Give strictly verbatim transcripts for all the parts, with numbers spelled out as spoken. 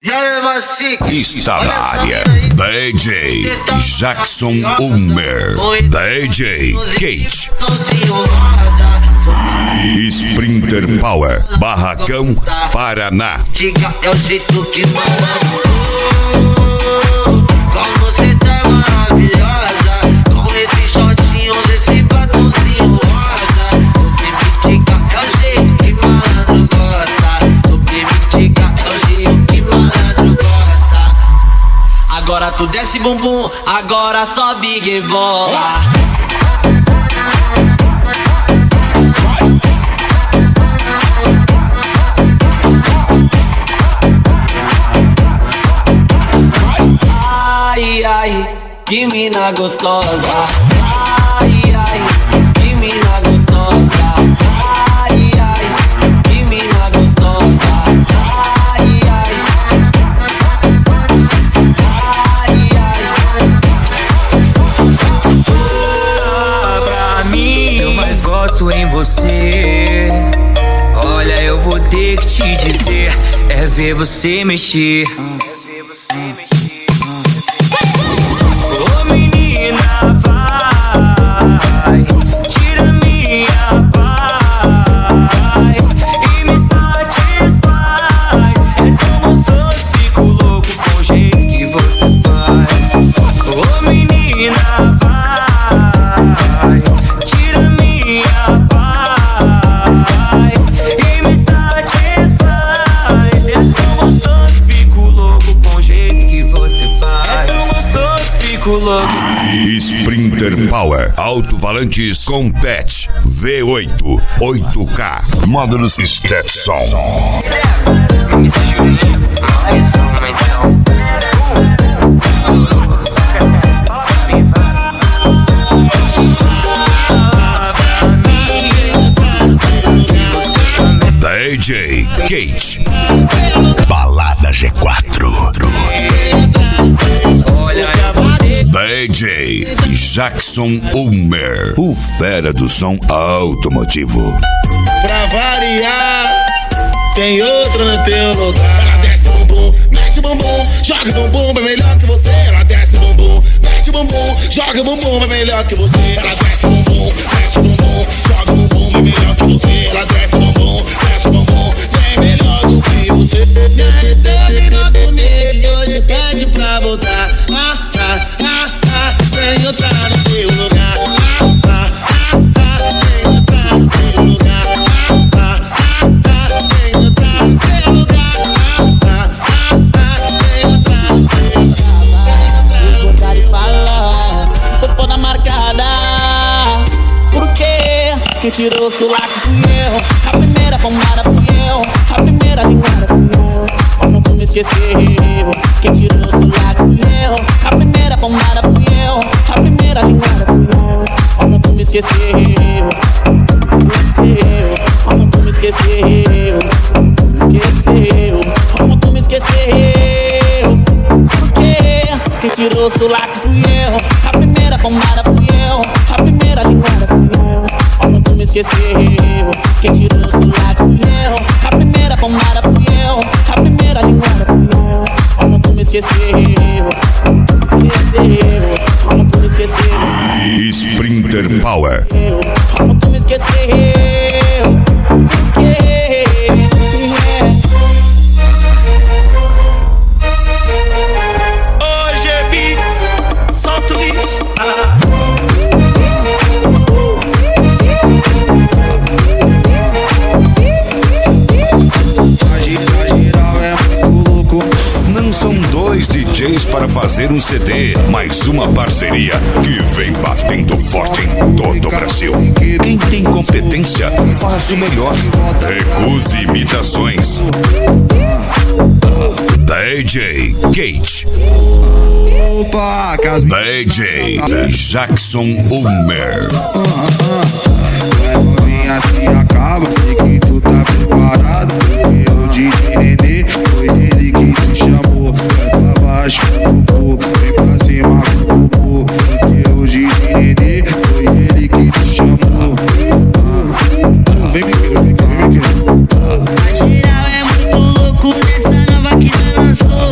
Está na área D J Jackson Ulmer, D J Kate, Sprinter Power, Barracão, Paraná. É o jeito que malandro. Como você tá maravilhosa, com esse shortinho, desse batomzinho rosa. Sobre mitigar é o jeito que malandro gosta. Sobre mitigar é o jeito que malandro gosta. Agora tu desce bumbum, agora sobe e rebola. Ai, ai, que mina gostosa. Ai, ai, que mina gostosa. Ai, ai, que mina gostosa. Ai, ai, ai, ai. Ah, pra mim, eu mais gosto em você. Olha, eu vou ter que te dizer, é ver você mexer. Sprinter Power, alto-falantes com patch V oito, oito K, módulos Stetson. D J Kate, Balada G quatro. D J Jackson Ulmer, o fera do som automotivo. Pra variar, tem outra no teu lugar. Ela desce bumbum, mete bumbum, joga bumbum, é melhor que você. Ela desce bumbum, mete bumbum, joga bumbum, é melhor que você. Ela desce bumbum, mete bumbum, joga bumbum, é melhor que você. Ela desce bumbum, mete bumbum, é melhor do que você. Já terminou comigo e hoje pede pra voltar. Ah, ah, ah, ah, vem outra no teu lugar. Ah, ah, ah, ah, vem outra no teu lugar. Ah, ah, ah, ah, vem outra no teu lugar. Ah, ah, ah, ah, vem outra no teu lugar. Vou dar e falar, tô toda marcada. Por quê? Quem tirou o sulaco fui eu. A primeira bombada fui eu. A primeira linguada fui eu. Como tu me esqueceu? Quem tirou o sulaco fui eu. A primeira bombada fui eu. A primeira linguada fui eu. Como tu me esqueceu? Esqueceu. Como tu me esqueceu? Esqueceu. Como tu me esqueceu? Por quê? Quem tirou o sulaco fui eu. A primeira bombada fui eu. A primeira linguada fui eu. Como tu me esqueceu? Quem tirou o sulaco fui eu. A primeira bombada fui eu. A primeira linguada fui eu. Como tu me esqueceu? Esqueceu. Como tu me esqueceu? Sprinter Power. Como tu me esqueceu? Yeah. Hoje é Beats, solta o beat. Ah. Não são dois D Js para fazer um C D, mas uma parceria que vem batendo forte em todo o Brasil. Quem tem competência faz o melhor. Recuse imitações. D J Kate, D J Jackson Ulmer. Assim acaba, sei que tu tá preparado. Eu de Nenê, foi ele que te chamou. Vai pra baixo, popô, vem pra cima com o popô. Eu de Nenê, foi ele que te chamou. Vem, vem, vem, vem, vem. A geral é muito louco nessa nova que ela lançou.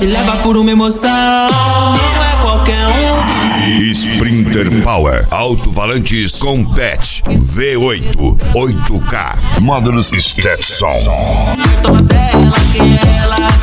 se leva por uma emoção. Não é qualquer um. Sprinter Power, alto-falantes com patch V oito, oito K, módulos Stetson. Toma dela que ela